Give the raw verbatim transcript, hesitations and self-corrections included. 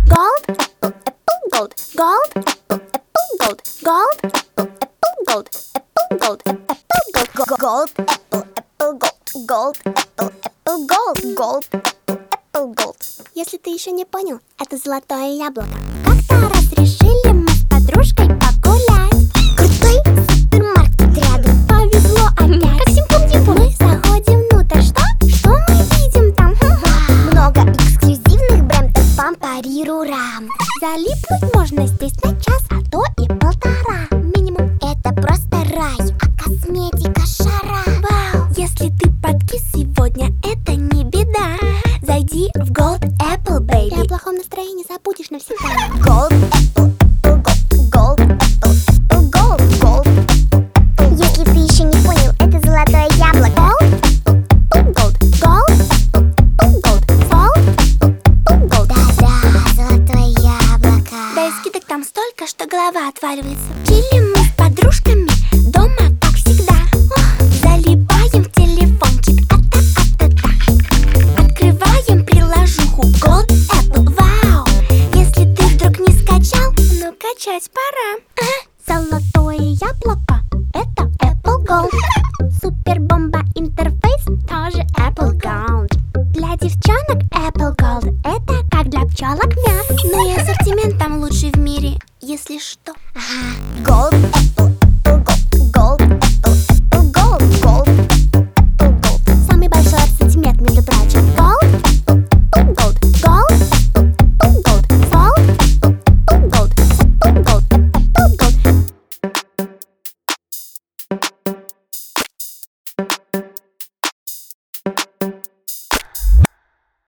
Gold, apple, apple, gold. Gold, apple, apple, gold. Gold, apple, apple, gold. Apple, gold, apple, gold. Gold, apple, apple, gold. Gold, apple, apple, gold. Gold, apple, apple, gold. Если ты еще не понял, это золотое яблоко. Как-то раз решили мы с подружкой погулять. Крутой супермаркет рядом, повезло опять. Как симпом-димпом. Мы заходим внутрь, что? Что мы видим там? Много эксклюзивных брендов, пам-парирурам. Залипнуть можно здесь на час, а то и полтора. Минимум. Это просто рай, а косметика шара. Вау! Если ты подкис сегодня, это не беда. Зайди в Gold Apple, baby. При плохом настроении забудешь навсегда. Gold Apple, Apple, Gold. Gold Apple, Apple, Gold. Gold Apple, Apple. Если ты еще не понял, это золотое яблоко. Gold Apple, Gold. Gold Apple, Apple, Gold. Gold Apple, Apple, Gold. Да-да, золотое яблоко. Да и скидок там столько, что голова отваливается. Чилим мы с подружками дома, как всегда. Ох, залипаем в телефончик. А-та-а-та-та. Открываем приложуху Gold Apple. Вау! Если ты вдруг не скачал, ну качать пора. Ага. Золотое яблоко — это Apple Gold. Супер-бомба интерфейс тоже Apple Gold. Для девчонок Apple Gold — это как для пчелок мед.